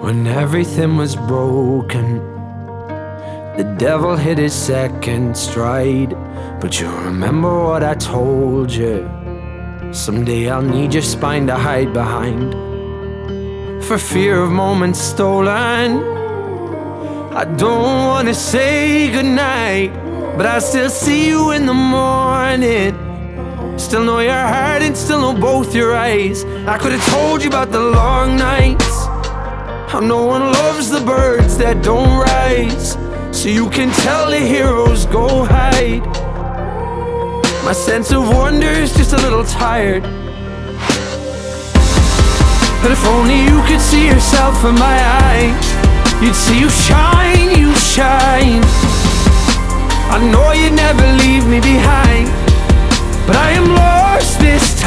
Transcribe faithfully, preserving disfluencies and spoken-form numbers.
When everything was broken, the devil hit his second stride. But you remember what I told you: someday I'll need your spine to hide behind, for fear of moments stolen. I don't wanna say goodnight, but I still see you in the morning. Still know your heart and still know both your eyes. I could've told you about the long nights, how no one loves the birds that don't rise, so you can tell the heroes go hide. My sense of wonder is just a little tired, but if only you could see yourself in my eyes, you'd see you shine, you shine. I know you'd never leave me behind, but I am lost this